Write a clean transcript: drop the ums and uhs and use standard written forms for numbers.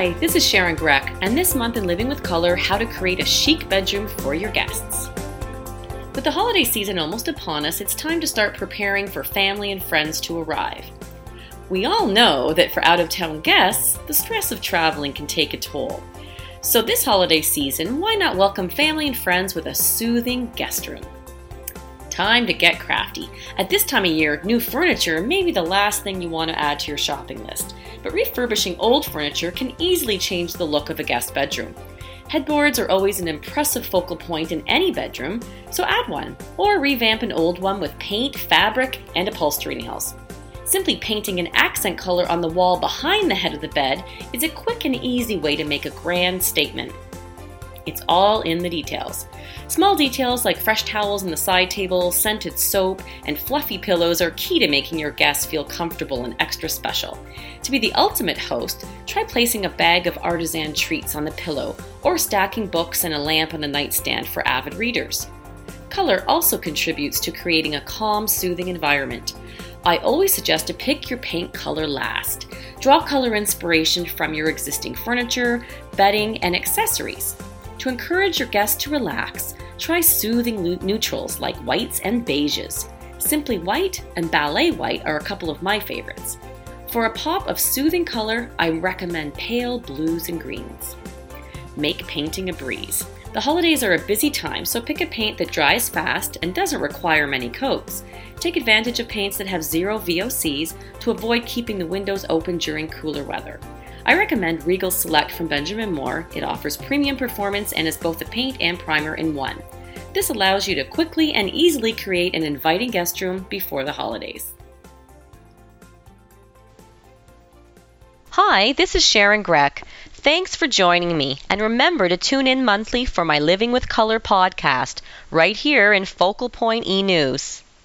Hi, this is Sharon Greck, and this month in Living with Color, how to create a chic bedroom for your guests. With the holiday season almost upon us, it's time to start preparing for family and friends to arrive. We all know that for out-of-town guests, the stress of traveling can take a toll. So this holiday season, why not welcome family and friends with a soothing guest room? Time to get crafty. At this time of year, new furniture may be the last thing you want to add to your shopping list, but refurbishing old furniture can easily change the look of a guest bedroom. Headboards are always an impressive focal point in any bedroom, so add one, or revamp an old one with paint, fabric, and upholstery nails. Simply painting an accent color on the wall behind the head of the bed is a quick and easy way to make a grand statement. It's all in the details. Small details like fresh towels on the side table, scented soap, and fluffy pillows are key to making your guests feel comfortable and extra special. To be the ultimate host, try placing a bag of artisan treats on the pillow or stacking books and a lamp on the nightstand for avid readers. Color also contributes to creating a calm, soothing environment. I always suggest to pick your paint color last. Draw color inspiration from your existing furniture, bedding, and accessories. To encourage your guests to relax, try soothing neutrals like whites and beiges. Simply White and Ballet White are a couple of my favorites. For a pop of soothing color, I recommend pale blues and greens. Make painting a breeze. The holidays are a busy time, so pick a paint that dries fast and doesn't require many coats. Take advantage of paints that have zero VOCs to avoid keeping the windows open during cooler weather. I recommend Regal Select from Benjamin Moore. It offers premium performance and is both a paint and primer in one. This allows you to quickly and easily create an inviting guest room before the holidays. Hi, this is Sharon Greck. Thanks for joining me, and remember to tune in monthly for my Living with Color podcast right here in Focal Point E! News.